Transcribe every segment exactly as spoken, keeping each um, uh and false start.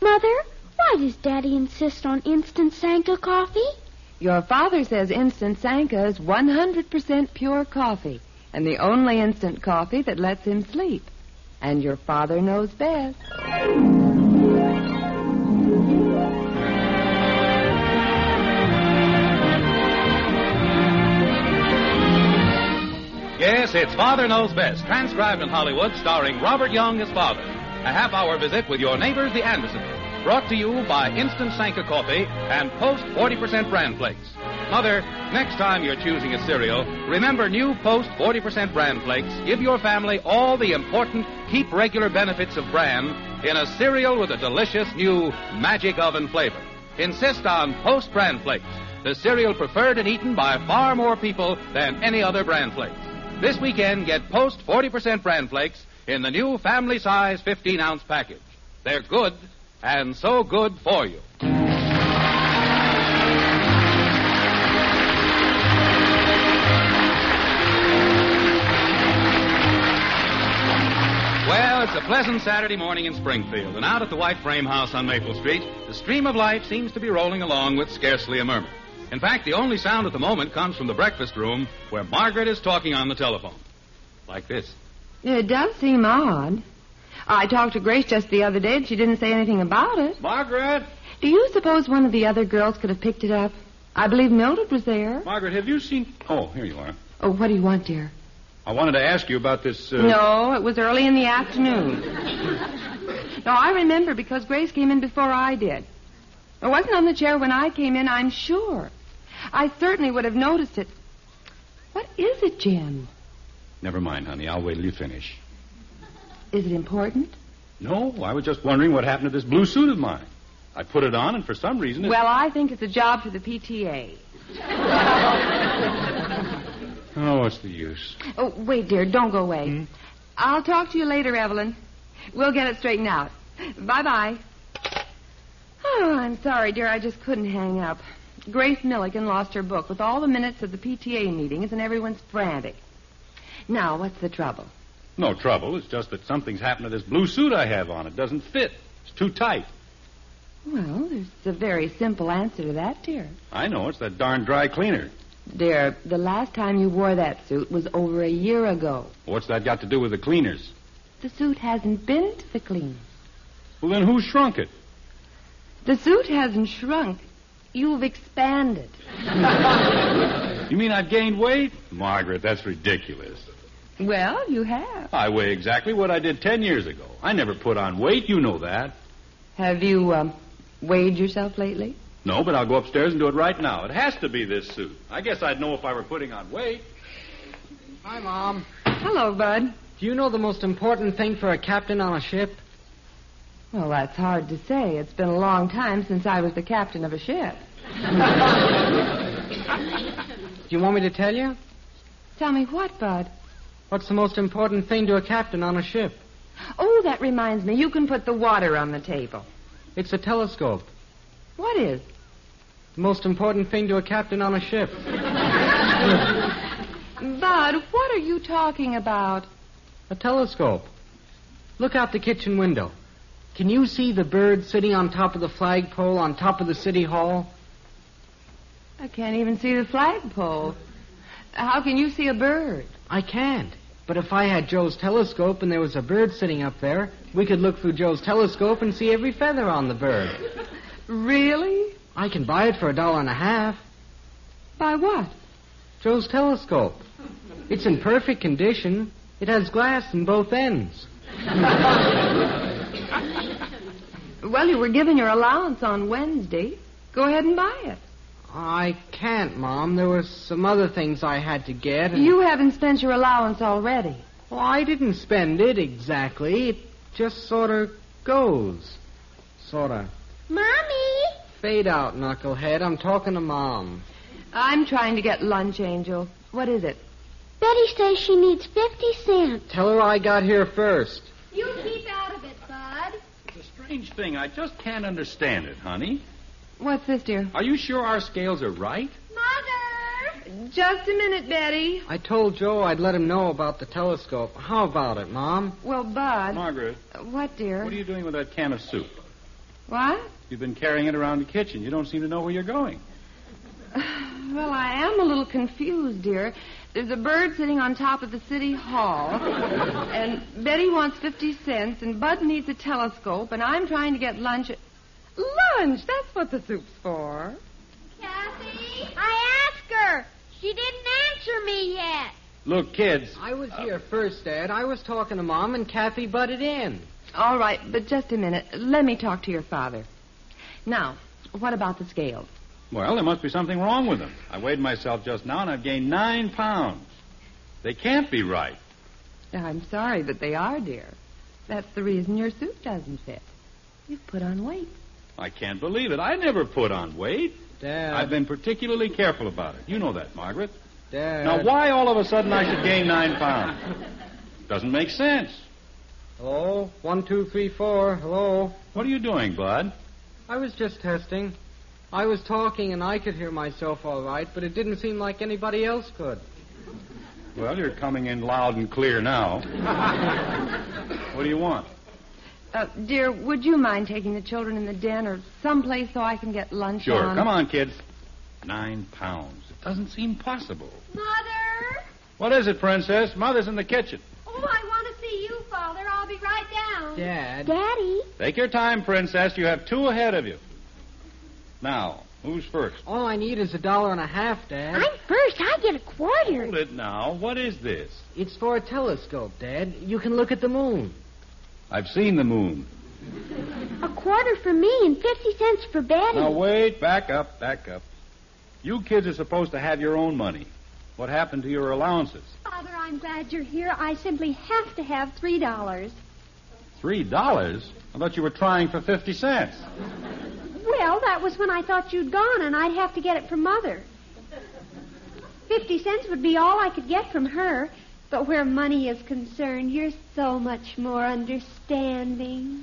Mother, why does Daddy insist on instant Sanka coffee? Your father says instant Sanka is one hundred percent pure coffee, and the only instant coffee that lets him sleep. And your father knows best. Yes, it's Father Knows Best, transcribed in Hollywood, starring Robert Young as Father. A half-hour visit with your neighbors, the Andersons. Brought to you by Instant Sanka Coffee and Post forty percent Bran Flakes. Mother, next time you're choosing a cereal, remember new Post forty percent Bran Flakes give your family all the important, keep regular benefits of Bran in a cereal with a delicious new magic oven flavor. Insist on Post Bran Flakes, the cereal preferred and eaten by far more people than any other Bran Flakes. This weekend, get Post forty percent Bran Flakes in the new family-size fifteen-ounce package. They're good, and so good for you. Well, it's a pleasant Saturday morning in Springfield, and out at the White Frame House on Maple Street, the stream of life seems to be rolling along with scarcely a murmur. In fact, the only sound at the moment comes from the breakfast room where Margaret is talking on the telephone. Like this. It does seem odd. I talked to Grace just the other day, and she didn't say anything about it. Margaret! Do you suppose one of the other girls could have picked it up? I believe Mildred was there. Margaret, have you seen... Oh, here you are. Oh, what do you want, dear? I wanted to ask you about this... Uh... No, it was early in the afternoon. No, I remember because Grace came in before I did. It wasn't on the chair when I came in, I'm sure. I certainly would have noticed it. What is it, Jim? Never mind, honey. I'll wait till you finish. Is it important? No, I was just wondering what happened to this blue suit of mine. I put it on, and for some reason... It's... Well, I think it's a job for the P T A. Oh, what's the use? Oh, wait, dear. Don't go away. Hmm? I'll talk to you later, Evelyn. We'll get it straightened out. Bye-bye. Oh, I'm sorry, dear. I just couldn't hang up. Grace Milligan lost her book with all the minutes of the P T A meetings, and everyone's frantic. Now, what's the trouble? No trouble. It's just that something's happened to this blue suit I have on. It doesn't fit. It's too tight. Well, there's a very simple answer to that, dear. I know. It's that darn dry cleaner. Dear, the last time you wore that suit was over a year ago. What's that got to do with the cleaners? The suit hasn't been to the cleaners. Well, then who shrunk it? The suit hasn't shrunk. You've expanded. You mean I've gained weight? Margaret, that's ridiculous. Well, you have. I weigh exactly what I did ten years ago. I never put on weight. You know that. Have you um, weighed yourself lately? No, but I'll go upstairs and do it right now. It has to be this suit. I guess I'd know if I were putting on weight. Hi, Mom. Hello, Bud. Do you know the most important thing for a captain on a ship? Well, that's hard to say. It's been a long time since I was the captain of a ship. Do you want me to tell you? Tell me what, Bud? What's the most important thing to a captain on a ship? Oh, that reminds me. You can put the water on the table. It's a telescope. What is? The most important thing to a captain on a ship. Bud, what are you talking about? A telescope. Look out the kitchen window. Can you see the bird sitting on top of the flagpole on top of the city hall? I can't even see the flagpole. How can you see a bird? I can't. But if I had Joe's telescope and there was a bird sitting up there, we could look through Joe's telescope and see every feather on the bird. Really? I can buy it for a dollar and a half. Buy what? Joe's telescope. It's in perfect condition. It has glass in both ends. Well, you were given your allowance on Wednesday. Go ahead and buy it. I can't, Mom. There were some other things I had to get. And... You haven't spent your allowance already. Well, I didn't spend it exactly. It just sort of goes. Sort of. Mommy! Fade out, knucklehead. I'm talking to Mom. I'm trying to get lunch, Angel. What is it? Betty says she needs fifty cents. Tell her I got here first. You keep out of it, Bud. It's a strange thing. I just can't understand it, honey. What's this, dear? Are you sure our scales are right? Mother! Just a minute, Betty. I told Joe I'd let him know about the telescope. How about it, Mom? Well, Bud. Margaret. What, dear? What are you doing with that can of soup? What? You've been carrying it around the kitchen. You don't seem to know where you're going. Well, I am a little confused, dear. There's a bird sitting on top of the city hall, and Betty wants fifty cents, and Bud needs a telescope, and I'm trying to get lunch. Lunch? That's what the soup's for. Kathy? I asked her. She didn't answer me yet. Look, kids. I was here first, Dad. I was talking to Mom, and Kathy butted in. All right, but just a minute. Let me talk to your father. Now, what about the scales? Well, there must be something wrong with them. I weighed myself just now, and I've gained nine pounds. They can't be right. I'm sorry, but they are, dear. That's the reason your suit doesn't fit. You've put on weight. I can't believe it. I never put on weight. Dad. I've been particularly careful about it. You know that, Margaret. Dad. Now, why all of a sudden I should gain nine pounds? Doesn't make sense. Hello? One, two, three, four. Hello? What are you doing, Bud? I was just testing. I was talking and I could hear myself all right, but it didn't seem like anybody else could. Well, you're coming in loud and clear now. What do you want? Uh, dear, would you mind taking the children in the den or someplace so I can get lunch Sure. on? Come on, kids. Nine pounds. It doesn't seem possible. Mother? What is it, Princess? Mother's in the kitchen. Oh, I want to see you, Father. I'll be right down. Dad. Daddy? Take your time, Princess. You have two ahead of you. Now, who's first? All I need is a dollar and a half, Dad. I'm first. I get a quarter. Hold it now. What is this? It's for a telescope, Dad. You can look at the moon. I've seen the moon. A quarter for me and fifty cents for Betty. Now, wait. Back up. Back up. You kids are supposed to have your own money. What happened to your allowances? Father, I'm glad you're here. I simply have to have three dollars. Three dollars? I thought you were trying for fifty cents. Well, that was when I thought you'd gone, and I'd have to get it from Mother. Fifty cents would be all I could get from her. But where money is concerned, you're so much more understanding.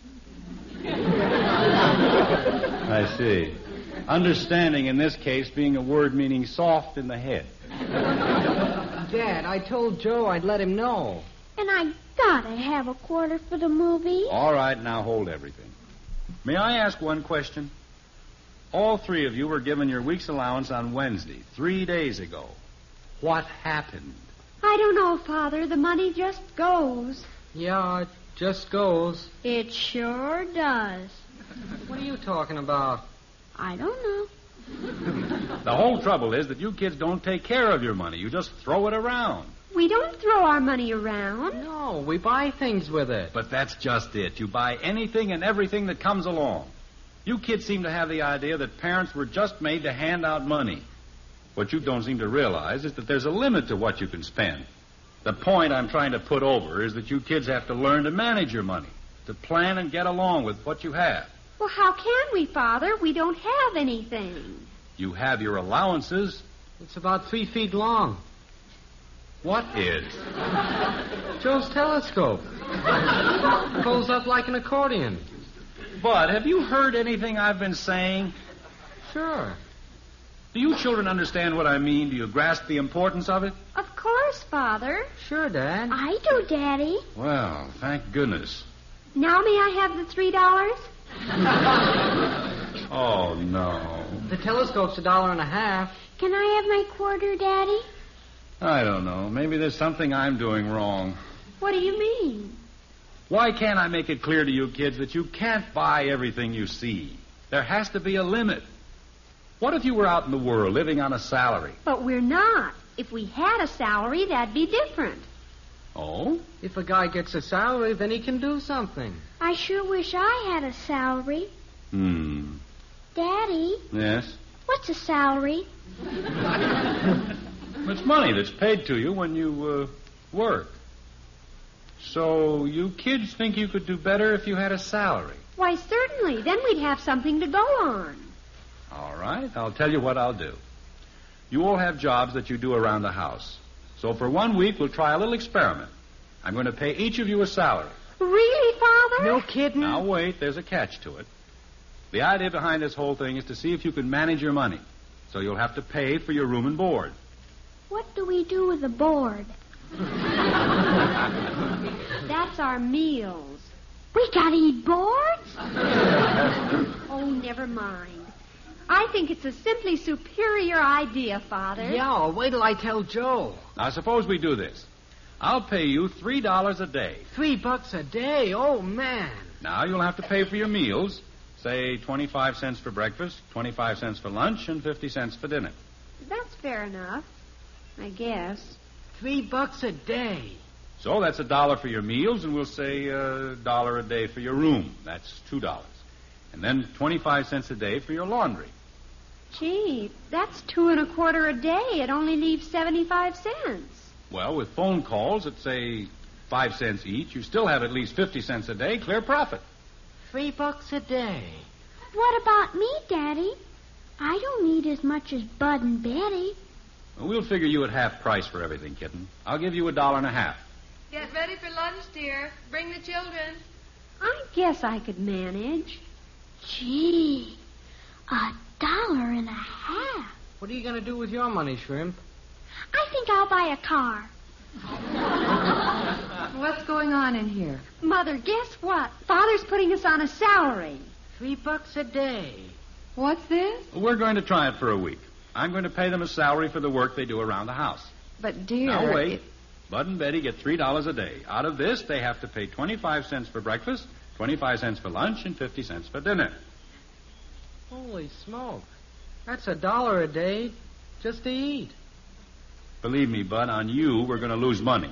I see. Understanding in this case being a word meaning soft in the head. Dad, I told Joe I'd let him know. And I gotta have a quarter for the movie. All right, now hold everything. May I ask one question? All three of you were given your week's allowance on Wednesday, three days ago. What happened? I don't know, Father. The money just goes. Yeah, it just goes. It sure does. What are you talking about? I don't know. The whole trouble is that you kids don't take care of your money. You just throw it around. We don't throw our money around. No, we buy things with it. But that's just it. You buy anything and everything that comes along. You kids seem to have the idea that parents were just made to hand out money. What you don't seem to realize is that there's a limit to what you can spend. The point I'm trying to put over is that you kids have to learn to manage your money, to plan and get along with what you have. Well, how can we, Father? We don't have anything. You have your allowances. It's about three feet long. What is? Joe's telescope. It pulls up like an accordion. Bud, have you heard anything I've been saying? Sure. Do you children understand what I mean? Do you grasp the importance of it? Of course, Father. Sure, Dad. I do, Daddy. Well, thank goodness. Now may I have the three dollars? Oh, no. The telescope's a dollar and a half. Can I have my quarter, Daddy? I don't know. Maybe there's something I'm doing wrong. What do you mean? Why can't I make it clear to you kids that you can't buy everything you see? There has to be a limit. What if you were out in the world living on a salary? But we're not. If we had a salary, that'd be different. Oh? If a guy gets a salary, then he can do something. I sure wish I had a salary. Hmm. Daddy, Yes? what's a salary? It's money that's paid to you when you uh, work. So you kids think you could do better if you had a salary? Why, certainly. Then we'd have something to go on. All right. I'll tell you what I'll do. You all have jobs that you do around the house. So for one week, we'll try a little experiment. I'm going to pay each of you a salary. Really, Father? No kidding. Now, wait. There's a catch to it. The idea behind this whole thing is to see if you can manage your money. So you'll have to pay for your room and board. What do we do with the board? That's our meals. We gotta eat boards? never mind. I think it's a simply superior idea, Father. Yeah, wait till I tell Joe. Now, suppose we do this. I'll pay you three dollars a day. Three bucks a day? Oh, man. Now, you'll have to pay for your meals. Say twenty-five cents for breakfast, twenty-five cents for lunch, and fifty cents for dinner. That's fair enough, I guess. Three bucks a day. So that's a dollar for your meals, and we'll say a dollar a day for your room. That's two dollars. And then twenty-five cents a day for your laundry. Gee, that's two and a quarter a day. It only leaves seventy-five cents. Well, with phone calls at, say, five cents each, you still have at least fifty cents a day, clear profit. Three bucks a day. What about me, Daddy? I don't need as much as Bud and Betty. Well, we'll figure you at half price for everything, kitten. I'll give you a dollar and a half. Get ready for lunch, dear. Bring the children. I guess I could manage. Gee, a dollar and a half. What are you going to do with your money, Shrimp? I think I'll buy a car. What's going on in here? Mother, guess what? Father's putting us on a salary. Three bucks a day. What's this? We're going to try it for a week. I'm going to pay them a salary for the work they do around the house. But, dear... Now, wait. It... Bud and Betty get three dollars a day. Out of this, they have to pay twenty-five cents for breakfast, twenty-five cents for lunch, and fifty cents for dinner. Holy smoke. That's a dollar a day just to eat. Believe me, Bud, on you, we're going to lose money.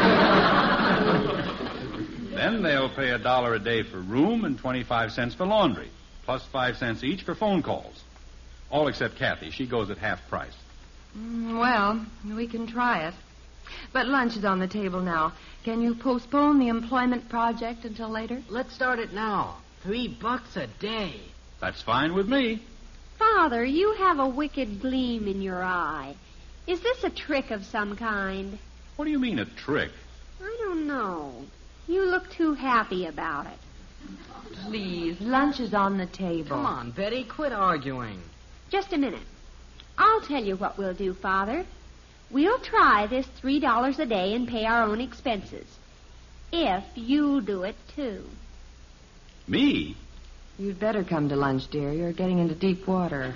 Then they'll pay a dollar a day for room and twenty-five cents for laundry, plus five cents each for phone calls. All except Kathy. She goes at half price. Mm, well, we can try it. But lunch is on the table now. Can you postpone the employment project until later? Let's start it now. Three bucks a day. That's fine with me. Father, you have a wicked gleam in your eye. Is this a trick of some kind? What do you mean, a trick? I don't know. You look too happy about it. Please, lunch is on the table. Come on, Betty, quit arguing. Just a minute. I'll tell you what we'll do, Father. We'll try this three dollars a day and pay our own expenses. If you do it, too. Me? You'd better come to lunch, dear. You're getting into deep water.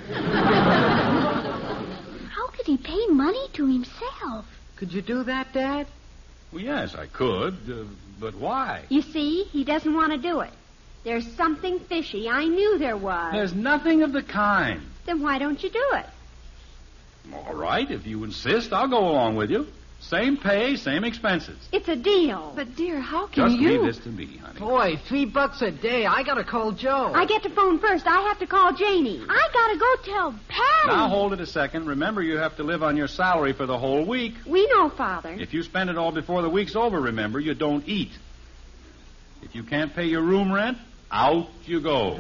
How could he pay money to himself? Could you do that, Dad? Well, yes, I could. Uh, but why? You see, he doesn't want to do it. There's something fishy. I knew there was. There's nothing of the kind. Then why don't you do it? All right, if you insist, I'll go along with you. Same pay, same expenses. It's a deal. But, dear, how can Just you... leave this to me, honey. Boy, three bucks a day. I gotta call Joe. I get to phone first. I have to call Janie. I gotta go tell Patty. Now, hold it a second. Remember, you have to live on your salary for the whole week. We know, Father. If you spend it all before the week's over, remember, you don't eat. If you can't pay your room rent, out you go.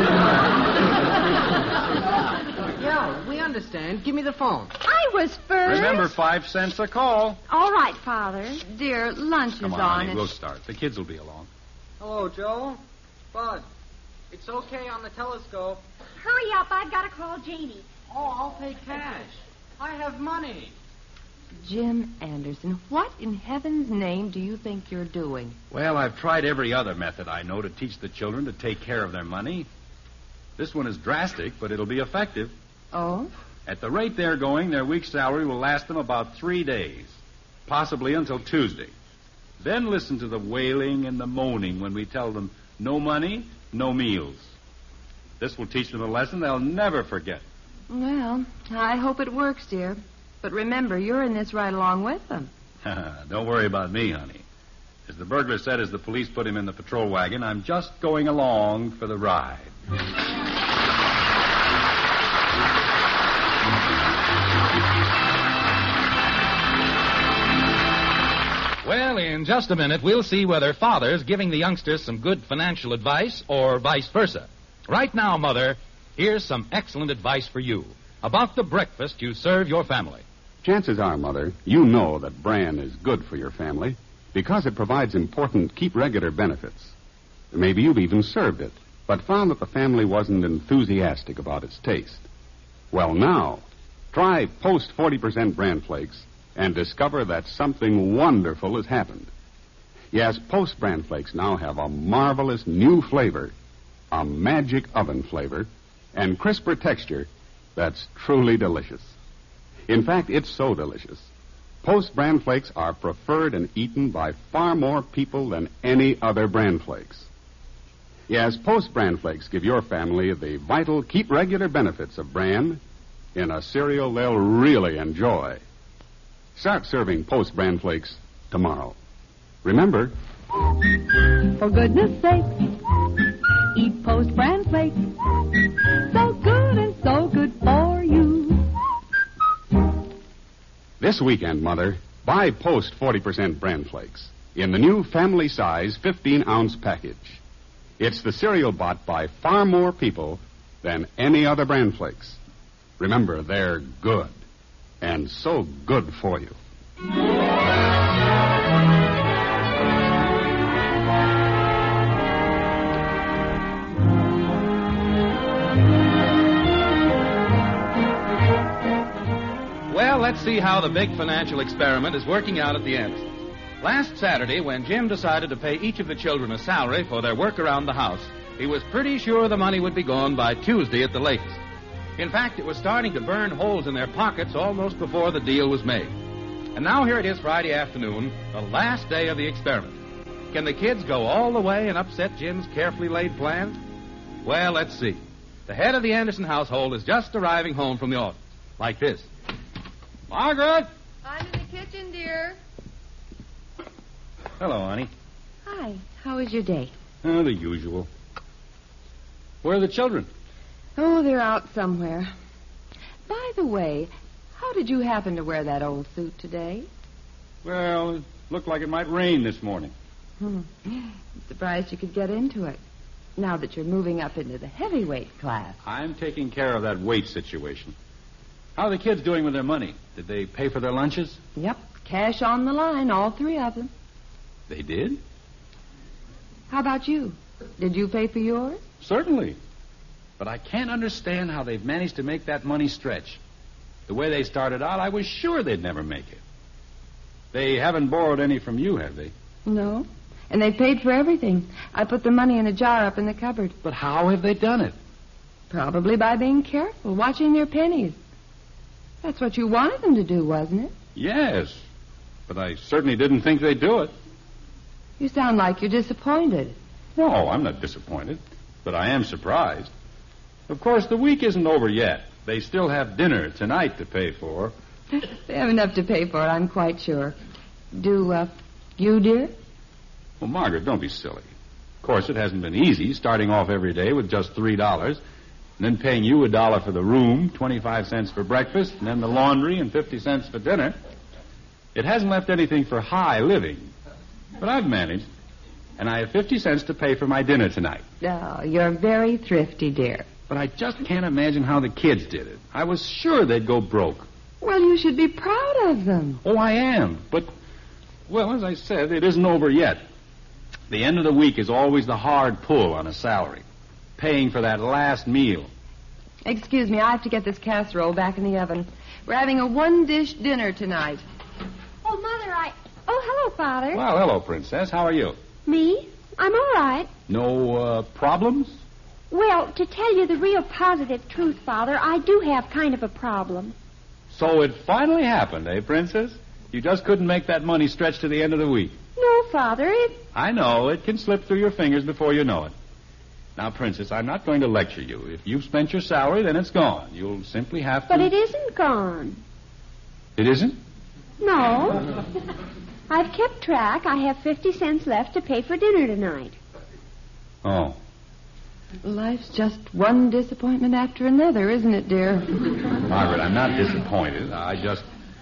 Yeah, we understand. Give me the phone. I was first. Remember, five cents a call. All right, Father. Dear, lunch Come is on, on. honey, and- we'll start. The kids will be along. Hello, Joe. Bud, it's okay on the telescope. Hurry up. I've got to call Janie. Oh, I'll pay cash. I have money. Jim Anderson, what in heaven's name do you think you're doing? Well, I've tried every other method I know to teach the children to take care of their money. This one is drastic, but it'll be effective. Oh? At the rate they're going, their week's salary will last them about three days, possibly until Tuesday. Then listen to the wailing and the moaning when we tell them no money, no meals. This will teach them a lesson they'll never forget. Well, I hope it works, dear. But remember, you're in this right along with them. Don't worry about me, honey. As the burglar said as the police put him in the patrol wagon, I'm just going along for the ride. Well, in just a minute, we'll see whether Father's giving the youngsters some good financial advice or vice versa. Right now, Mother, here's some excellent advice for you about the breakfast you serve your family. Chances are, Mother, you know that bran is good for your family because it provides important keep regular benefits. Maybe you've even served it, but found that the family wasn't enthusiastic about its taste. Well, now, try Post forty percent Bran Flakes and discover that something wonderful has happened. Yes, Post Bran Flakes now have a marvelous new flavor, a magic oven flavor, and crisper texture that's truly delicious. In fact, it's so delicious. Post Bran Flakes are preferred and eaten by far more people than any other Bran Flakes. Yes, Post Bran Flakes give your family the vital, keep regular benefits of Bran in a cereal they'll really enjoy. Start serving Post Bran Flakes tomorrow. Remember, for goodness sake, eat Post Bran Flakes. So good and so good for you. this weekend, Mother, buy Post forty percent Bran Flakes in the new family size fifteen ounce package. It's the cereal bought by far more people than any other Bran Flakes. Remember, they're good, and so good for you. Well, let's see how the big financial experiment is working out at the Andersons. Last Saturday, when Jim decided to pay each of the children a salary for their work around the house, he was pretty sure the money would be gone by Tuesday at the latest. In fact, it was starting to burn holes in their pockets almost before the deal was made. And now here it is Friday afternoon, the last day of the experiment. Can the kids go all the way and upset Jim's carefully laid plans? Well, let's see. The head of the Anderson household is just arriving home from the office. Like this. Margaret! I'm in the kitchen, dear. Hello, honey. Hi. How was your day? Oh, the usual. Where are the children? Oh, they're out somewhere. By the way, how did you happen to wear that old suit today? Well, it looked like it might rain this morning. Hmm. I'm surprised you could get into it. Now that you're moving up into the heavyweight class. I'm taking care of that weight situation. How are the kids doing with their money? Did they pay for their lunches? Yep. Cash on the line, all three of them. They did? How about you? Did you pay for yours? Certainly. But I can't understand how they've managed to make that money stretch. The way they started out, I was sure they'd never make it. They haven't borrowed any from you, have they? No. And they paid for everything. I put the money in a jar up in the cupboard. But how have they done it? Probably by being careful, watching their pennies. That's what you wanted them to do, wasn't it? Yes. But I certainly didn't think they'd do it. You sound like you're disappointed. No, I'm not disappointed. But I am surprised. Of course, the week isn't over yet. They still have dinner tonight to pay for. They have enough to pay for it, I'm quite sure. Do, uh, you, dear? Well, Margaret, don't be silly. Of course, it hasn't been easy, starting off every day with just three dollars, and then paying you a dollar for the room, twenty-five cents for breakfast, and then the laundry and fifty cents for dinner. It hasn't left anything for high living. But I've managed, and I have fifty cents to pay for my dinner tonight. Oh, you're very thrifty, dear. But I just can't imagine how the kids did it. I was sure they'd go broke. Well, you should be proud of them. Oh, I am. But, well, as I said, it isn't over yet. The end of the week is always the hard pull on a salary. Paying for that last meal. Excuse me, I have to get this casserole back in the oven. We're having a one-dish dinner tonight. Oh, Mother, I... Oh, hello, Father. Well, hello, Princess. How are you? Me? I'm all right. No, uh, problems? Well, to tell you the real positive truth, Father, I do have kind of a problem. So it finally happened, eh, Princess? You just couldn't make that money stretch to the end of the week. No, Father, it... I know. It can slip through your fingers before you know it. Now, Princess, I'm not going to lecture you. If you've spent your salary, then it's gone. You'll simply have to... But it isn't gone. It isn't? No. I've kept track. I have fifty cents left to pay for dinner tonight. Oh. Life's just one disappointment after another, isn't it, dear? Margaret, I'm not disappointed. I just...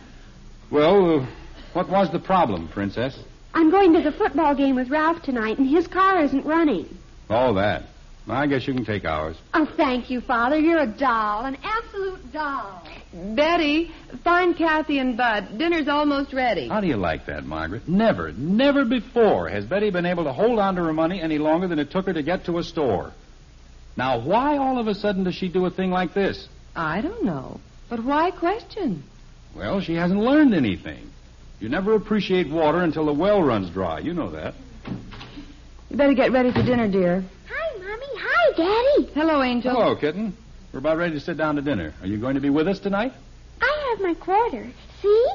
Well, uh, what was the problem, Princess? I'm going to the football game with Ralph tonight, and his car isn't running. Oh, that. I guess you can take ours. Oh, thank you, Father. You're a doll, an absolute doll. Betty, find Kathy and Bud. Dinner's almost ready. How do you like that, Margaret? Never, never before has Betty been able to hold on to her money any longer than it took her to get to a store. Now, why all of a sudden does she do a thing like this? I don't know. But why question? Well, she hasn't learned anything. You never appreciate water until the well runs dry. You know that. You better get ready for dinner, dear. Hi, Mommy. Hi, Daddy. Hello, Angel. Hello, kitten. We're about ready to sit down to dinner. Are you going to be with us tonight? I have my quarter. See?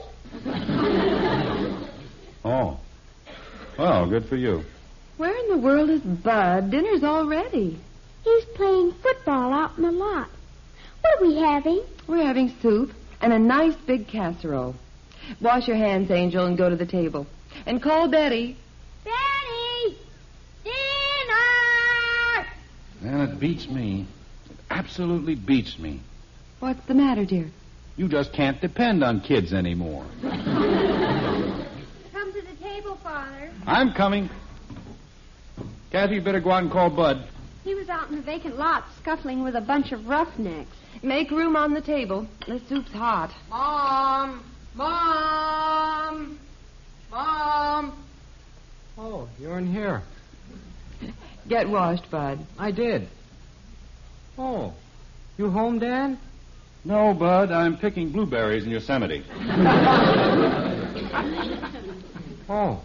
Oh. Well, good for you. Where in the world is Bud? Dinner's all ready. He's playing football out in the lot. What are we having? We're having soup and a nice big casserole. Wash your hands, Angel, and go to the table. And call Betty. Betty! Dinner! Man, it beats me. It absolutely beats me. What's the matter, dear? You just can't depend on kids anymore. Come to the table, Father. I'm coming. Kathy, you better go out and call Bud. He was out in the vacant lot scuffling with a bunch of roughnecks. Make room on the table. The soup's hot. Mom! Mom! Mom! Oh, you're in here. Get washed, Bud. I did. Oh, you home, Dad? No, Bud, I'm picking blueberries in Yosemite. Oh.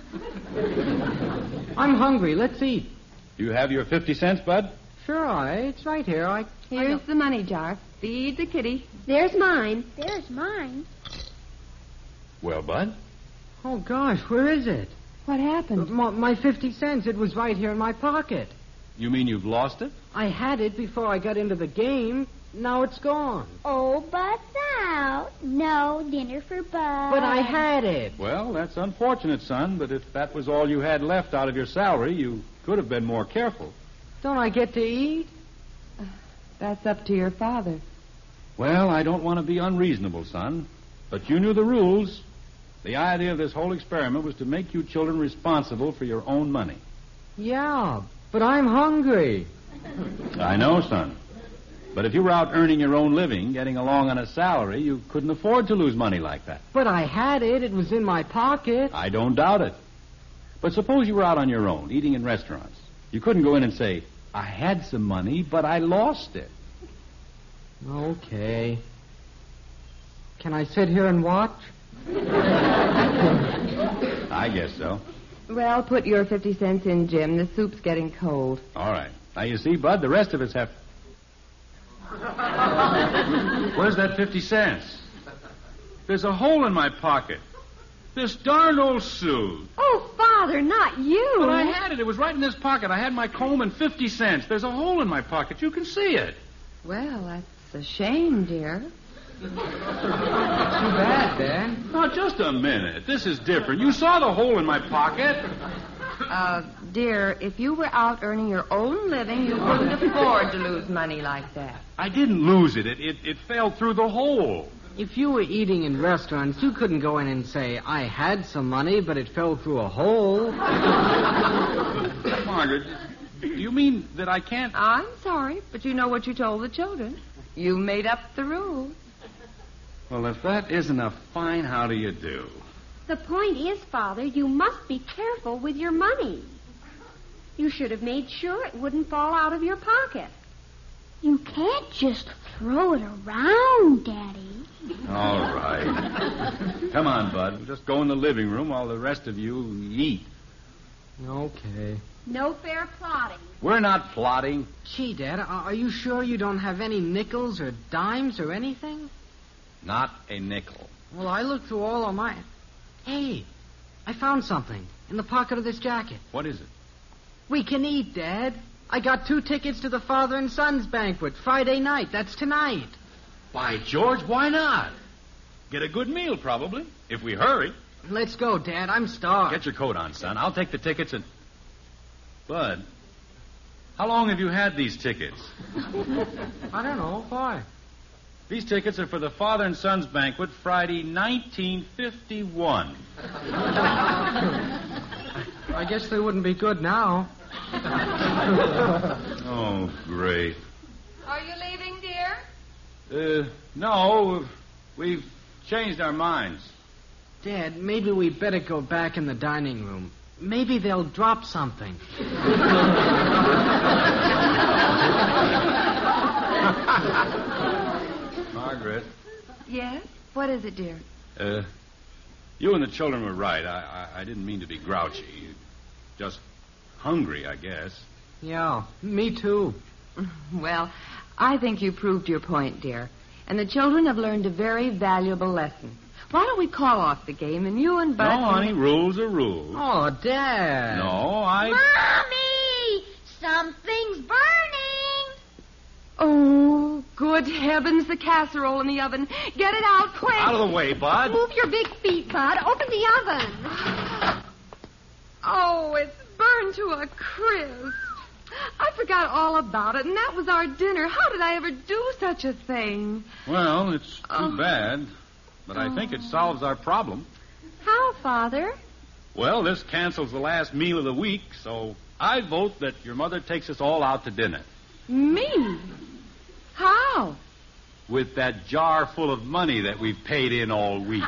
I'm hungry. Let's eat. Do you have your fifty cents, Bud? Sure, I. It's right here. I. Here's the money jar. Feed the kitty. There's mine. There's mine. Well, Bud? Oh gosh, where is it? What happened? My, my fifty cents. It was right here in my pocket. You mean you've lost it? I had it before I got into the game. Now it's gone. Oh, Bud's out. No dinner for Bud. But I had it. Well, that's unfortunate, son, but if that was all you had left out of your salary, you could have been more careful. Don't I get to eat? That's up to your father. Well, I don't want to be unreasonable, son, but you knew the rules. The idea of this whole experiment was to make you children responsible for your own money. Yeah, but I'm hungry. I know, son. But if you were out earning your own living, getting along on a salary, you couldn't afford to lose money like that. But I had it. It was in my pocket. I don't doubt it. But suppose you were out on your own, eating in restaurants. You couldn't go in and say, I had some money, but I lost it. Okay. Can I sit here and watch? I guess so. Well, put your fifty cents in, Jim. The soup's getting cold. All right. Now, you see, Bud, the rest of us have... Where's that fifty cents? There's a hole in my pocket. This darn old suit. Oh, Father, not you. But I had it. It was right in this pocket. I had my comb and fifty cents. There's a hole in my pocket. You can see it. Well, that's a shame, dear. Too bad, Dad. Now, just a minute. This is different. You saw the hole in my pocket. Uh, dear, if you were out earning your own living, you couldn't afford to lose money like that. I didn't lose it. It, it. it fell through the hole. If you were eating in restaurants, you couldn't go in and say, I had some money, but it fell through a hole. Margaret, you mean that I can't... I'm sorry, but you know what you told the children. You made up the rules. Well, if that isn't a fine how do you do. The point is, Father, you must be careful with your money. You should have made sure it wouldn't fall out of your pocket. You can't just throw it around, Daddy. All right. Come on, Bud. We'll just go in the living room while the rest of you eat. Okay. No fair plotting. We're not plotting. Gee, Dad, are you sure you don't have any nickels or dimes or anything? Not a nickel. Well, I looked through all of mine. Hey, I found something in the pocket of this jacket. What is it? We can eat, Dad. I got two tickets to the father and son's banquet Friday night. That's tonight. By George, why not? Get a good meal, probably, if we hurry. Let's go, Dad. I'm starved. Get your coat on, son. I'll take the tickets and... Bud, how long have you had these tickets? I don't know. Why? These tickets are for the father and son's banquet Friday, nineteen fifty-one. I guess they wouldn't be good now. Oh, great. Are you leaving, dear? Uh, no, we've changed our minds. Dad, maybe we better go back in the dining room. Maybe they'll drop something. Margaret. Yes? What is it, dear? Uh, you and the children were right. I, I, I didn't mean to be grouchy. Just hungry, I guess. Yeah, me too. Well, I think you proved your point, dear. And the children have learned a very valuable lesson. Why don't we call off the game and you and Bud... No, honey, rules are rules. Oh, Dad. No, I... Mommy! Something's burning! Oh, good heavens, the casserole in the oven. Get it out, quick. Out of the way, Bud. Move your big feet, Bud. Open the oven. Oh, it's burned to a crisp. I forgot all about it, and that was our dinner. How did I ever do such a thing? Well, it's too Oh. bad, but I think it solves our problem. How, Father? Well, this cancels the last meal of the week, so I vote that your mother takes us all out to dinner. Me? How? With that jar full of money that we've paid in all week.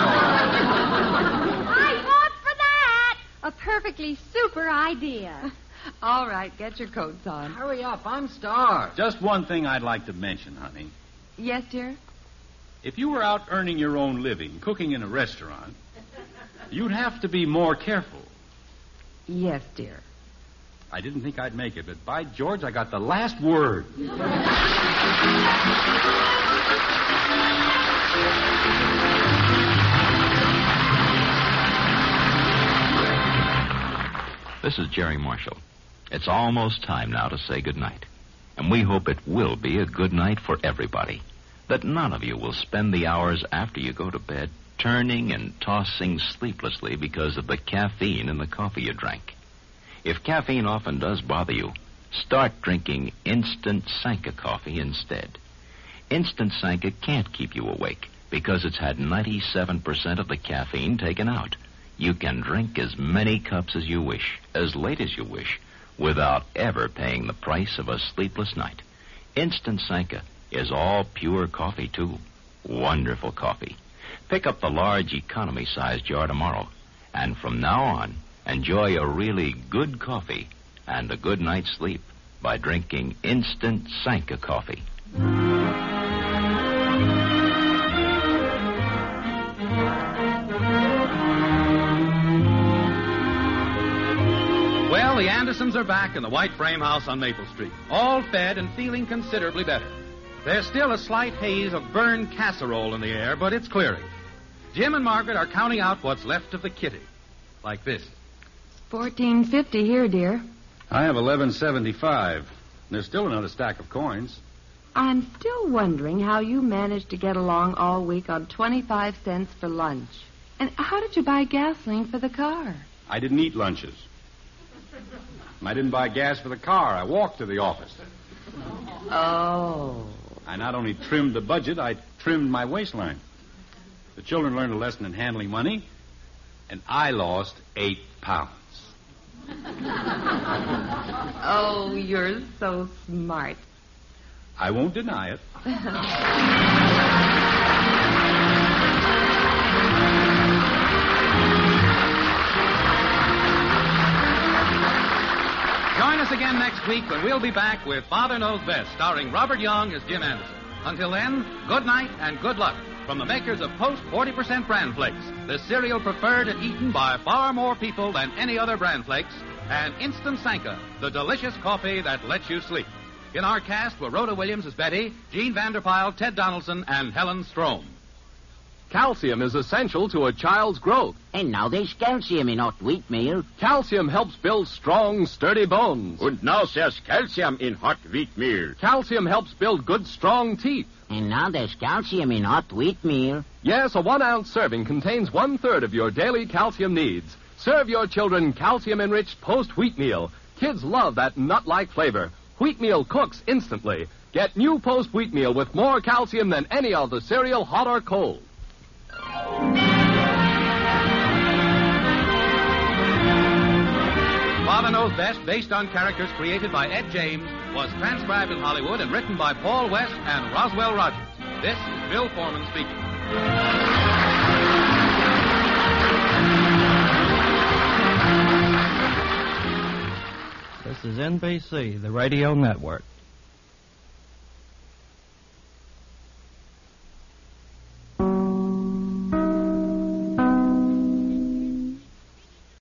I vote for that. A perfectly super idea. All right, get your coats on. Hurry up, I'm starved. Just one thing I'd like to mention, honey. Yes, dear? If you were out earning your own living, cooking in a restaurant, you'd have to be more careful. Yes, dear. I didn't think I'd make it, but by George, I got the last word. This is Jerry Marshall. It's almost time now to say goodnight. And we hope it will be a good night for everybody. That none of you will spend the hours after you go to bed turning and tossing sleeplessly because of the caffeine in the coffee you drank. If caffeine often does bother you, start drinking Instant Sanka coffee instead. Instant Sanka can't keep you awake because it's had ninety-seven percent of the caffeine taken out. You can drink as many cups as you wish, as late as you wish, without ever paying the price of a sleepless night. Instant Sanka is all pure coffee, too. Wonderful coffee. Pick up the large economy-sized jar tomorrow, and from now on, enjoy a really good coffee and a good night's sleep by drinking Instant Sanka coffee. Well, the Andersons are back in the white frame house on Maple Street, all fed and feeling considerably better. There's still a slight haze of burned casserole in the air, but it's clearing. Jim and Margaret are counting out what's left of the kitty, like this. Fourteen fifty here, dear. I have eleven seventy-five. There's still another stack of coins. I'm still wondering how you managed to get along all week on twenty-five cents for lunch. And how did you buy gasoline for the car? I didn't eat lunches. And I didn't buy gas for the car. I walked to the office. Oh. I not only trimmed the budget, I trimmed my waistline. The children learned a lesson in handling money, and I lost eight pounds. Oh, you're so smart. I won't deny it. Join us again next week when we'll be back with Father Knows Best, starring Robert Young as Jim Anderson. Until then, good night and good luck from the makers of Post forty percent Bran Flakes, the cereal preferred and eaten by far more people than any other Bran Flakes, and Instant Sanka, the delicious coffee that lets you sleep. In our cast were Rhoda Williams as Betty, Gene Vanderpyle, Ted Donaldson, and Helen Strome. Calcium is essential to a child's growth. And now there's calcium in hot wheat meal. Calcium helps build strong, sturdy bones. And now there's calcium in hot wheat meal. Calcium helps build good, strong teeth. And now there's calcium in hot wheat meal. Yes, a one-ounce serving contains one-third of your daily calcium needs. Serve your children calcium-enriched Post wheat meal. Kids love that nut-like flavor. Wheat meal cooks instantly. Get new Post wheat meal with more calcium than any other cereal, hot or cold. Father Knows Best, based on characters created by Ed James, was transcribed in Hollywood and written by Paul West and Roswell Rogers. This is Bill Foreman speaking. This is N B C, the radio network.